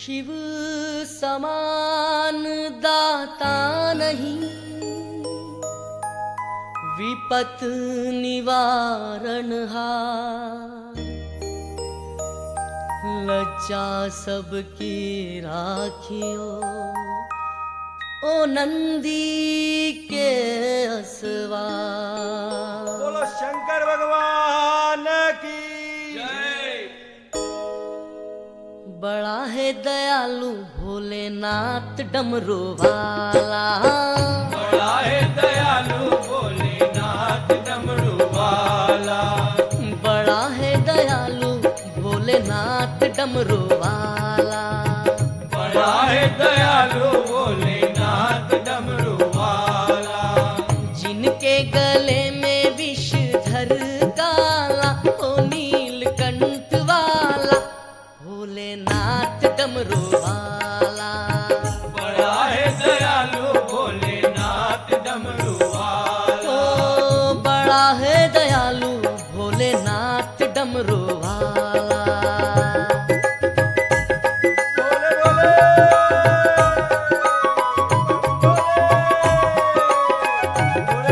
शिव समान दाता नहीं, विपत निवारण हार। लज्जा सबकी राखियो ओ नंदी के असवार। बोलो शंकर भगवान की जय। बड़ा है दयालु भोलेनाथ डमरू वाला, बड़ा है दयालु भोलेनाथ डमरू वाला, बड़ा है दयालु भोलेनाथ डमरू वाला, बड़ा है दयालु भोलेनाथ डमरू वाला। जिनके गले में विषधर काला ओ नीलकंठ वाला, भोलेनाथ डमरू वाला। बड़ा है दयालु भोलेनाथ डमरू वाला, ओ बड़ा है दयालु भोलेनाथ डमरू वाला। बोले बोले बोले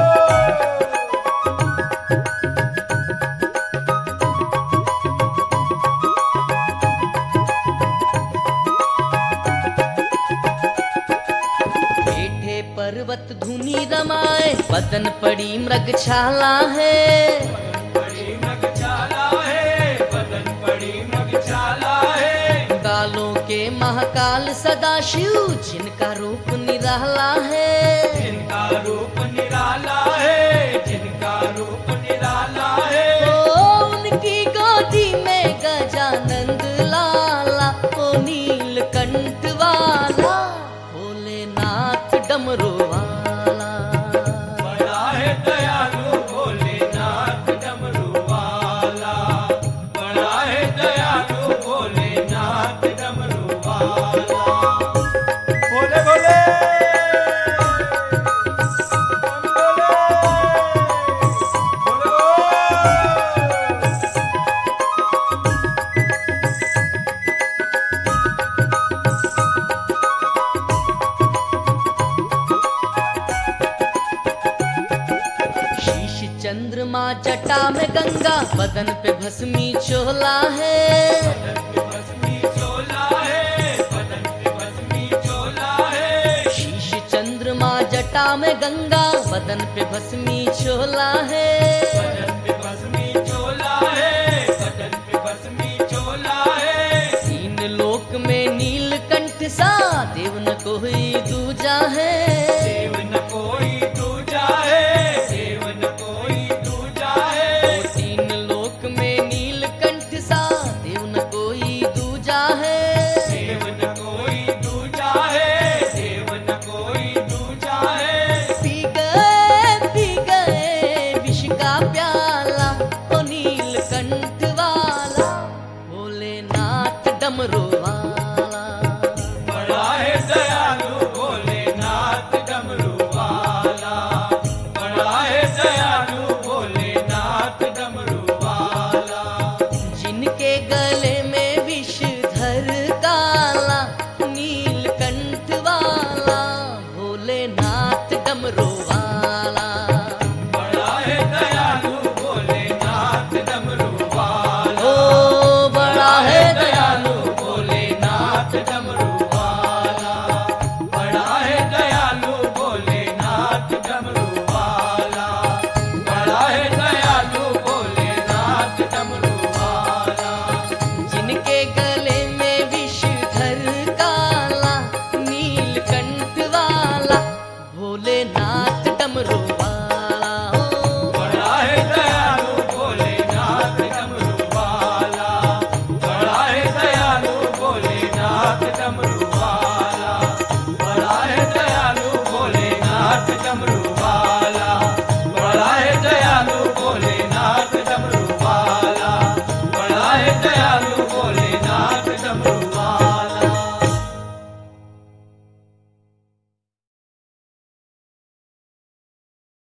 बैठे पर्वत धुनी रमाए, बदन पड़ी मृगछाला है, बड़ी मगछाला है, बदन बड़ी मगछाला है। कालों के महाकाल सदाशिव जिनका रूप निराला है। जिनका रूप निराला है, जिनका रूप निराला है। ओ उनकी गोदी में गजानंद लाला ओ नीलकंठ वाला, भोलेनाथ डमरू वाला। बड़ा है दयालु भोलेनाथ डमरू वाला, बड़ा है दयालु भोलेनाथ डमरू वाला। बोले बोले हम बोले बोले शीश चंद्रमा जटा में गंगा, बदन पे भस्मी चोला है। बदन पे भस्मी चोला है, बदन पे भस्मी चोला है। शीश चंद्रमा जटा में गंगा, बदन पे भस्मी चोला है।